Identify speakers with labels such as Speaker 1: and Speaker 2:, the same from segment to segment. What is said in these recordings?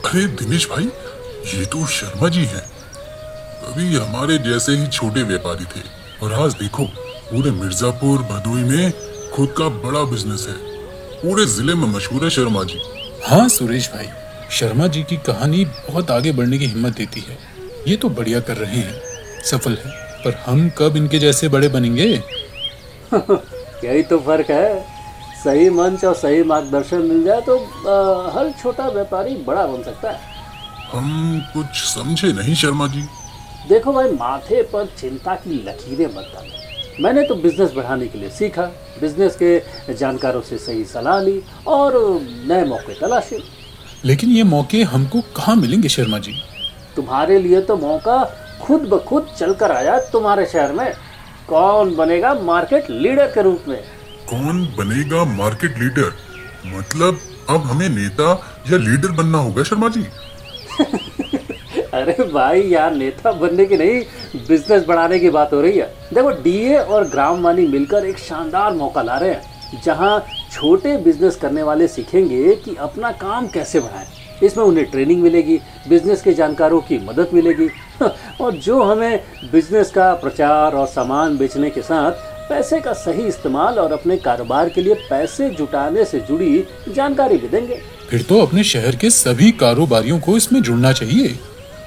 Speaker 1: अरे दिनेश भाई, ये तो शर्मा जी हैं। कभी हमारे जैसे ही छोटे व्यापारी थे और आज देखो पूरे मिर्जापुर भदोई में खुद का बड़ा बिजनेस है। पूरे जिले में मशहूर है शर्मा जी।
Speaker 2: हाँ सुरेश भाई, शर्मा जी की कहानी बहुत आगे बढ़ने की हिम्मत देती है। ये तो बढ़िया कर रहे हैं, सफल है, पर हम कब इनके जैसे बड़े बनेंगे?
Speaker 3: यही तो फर्क है। सही मंच और सही मार्गदर्शन मिल जाए तो हर छोटा व्यापारी बड़ा बन सकता है।
Speaker 1: हम कुछ समझे नहीं शर्मा जी।
Speaker 3: देखो भाई, माथे पर चिंता की लकीरें मत डालो। मैंने तो बिजनेस बढ़ाने के लिए सीखा, बिजनेस के जानकारों से सही सलाह ली और नए मौके तलाशे।
Speaker 2: लेकिन ये मौके हमको कहाँ मिलेंगे शर्मा जी?
Speaker 3: तुम्हारे लिए तो मौका खुद ब खुद चलकर आया तुम्हारे शहर में। कौन बनेगा मार्केट लीडर के रूप में?
Speaker 1: कौन बनेगा मार्केट लीडर? मतलब अब हमें नेता या लीडर बनना होगा शर्मा जी?
Speaker 3: अरे भाई यार, नेता बनने की नहीं, बिजनेस बढ़ाने की बात हो रही है। देखो, डीए और ग्राम वानी मिलकर एक शानदार मौका ला रहे हैं जहां छोटे बिजनेस करने वाले सीखेंगे कि अपना काम कैसे बढ़ाएं। इसमें उन्हें ट्रेनिंग मिलेगी, बिजनेस के जानकारों की मदद मिलेगी और जो हमें बिजनेस का प्रचार और सामान बेचने के साथ पैसे का सही इस्तेमाल और अपने कारोबार के लिए पैसे जुटाने से जुड़ी जानकारी भी देंगे।
Speaker 2: फिर तो अपने शहर के सभी कारोबारियों को इसमें जुड़ना चाहिए।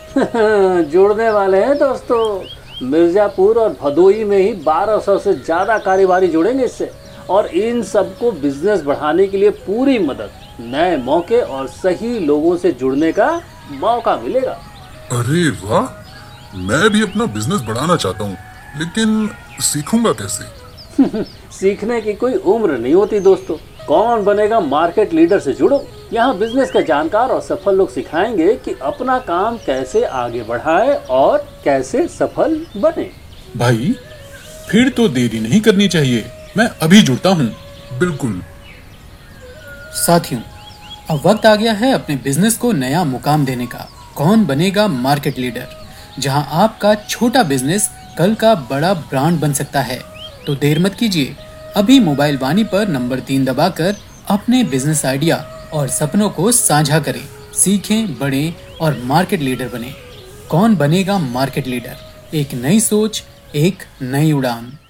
Speaker 3: जुड़ने वाले हैं दोस्तों। मिर्जापुर और भदोई में ही 1200 से ज़्यादा कारोबारी जुड़ेंगे इससे, और इन सबको बिजनेस बढ़ाने के लिए पूरी मदद, नए मौके और सही लोगों से जुड़ने का मौका मिलेगा।
Speaker 1: अरे वाह, मैं भी अपना बिजनेस बढ़ाना चाहता हूँ, लेकिन सीखूंगा कैसे?
Speaker 3: सीखने की कोई उम्र नहीं होती दोस्तों। कौन बनेगा मार्केट लीडर से जुड़ो। यहाँ बिजनेस के जानकार और सफल लोग सिखाएंगे कि अपना काम कैसे आगे बढ़ाएं और कैसे सफल बने।
Speaker 2: भाई, फिर तो देरी नहीं करनी चाहिए, मैं अभी जुड़ता हूँ।
Speaker 1: बिल्कुल।
Speaker 4: साथियों, अब वक्त आ गया है अपने बिजनेस को नया मुकाम देने का। कौन बनेगा मार्केट लीडर, जहां आपका छोटा बिजनेस कल का बड़ा ब्रांड बन सकता है। तो देर मत कीजिए, अभी मोबाइल वाणी पर नंबर 3 दबाकर अपने बिजनेस आइडिया और सपनों को साझा करें, सीखें, बढ़ें और मार्केट लीडर बने। कौन बनेगा मार्केट लीडर? एक नई सोच, एक नई उड़ान।